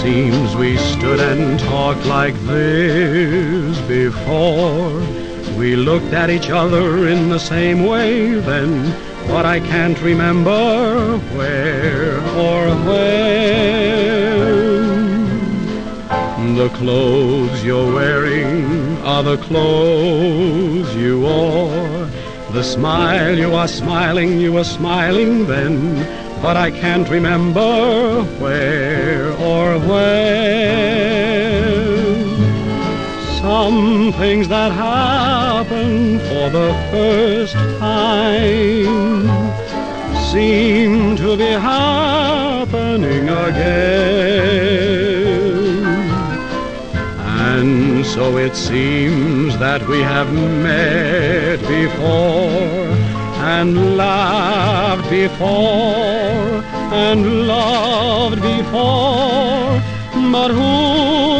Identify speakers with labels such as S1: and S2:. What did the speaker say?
S1: seems we stood and talked like this before. We looked at each other in the same way then, but I can't remember where or when. The clothes you're wearing are the clothes you wore. The smile you are smiling then, but I can't remember where or when. Some things that happen for the first time seem to be happening again. And so it seems that we have met before, and laughed before, and loved before, but who